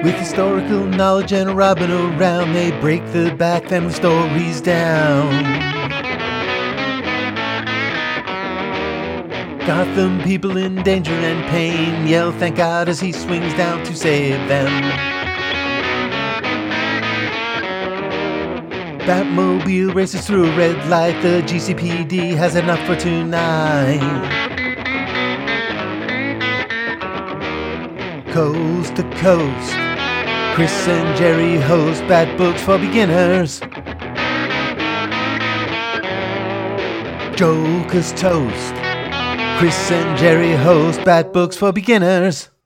With historical knowledge and a Robin around, they break the Bat family stories down. Gotham people in danger and pain yell thank God as he swings down to save them. Batmobile races through a red light, the GCPD has enough for tonight. Coast to coast, Chris and Jerry host Bat Books for Beginners. Joker's toast, Chris and Jerry host Bat Books for Beginners.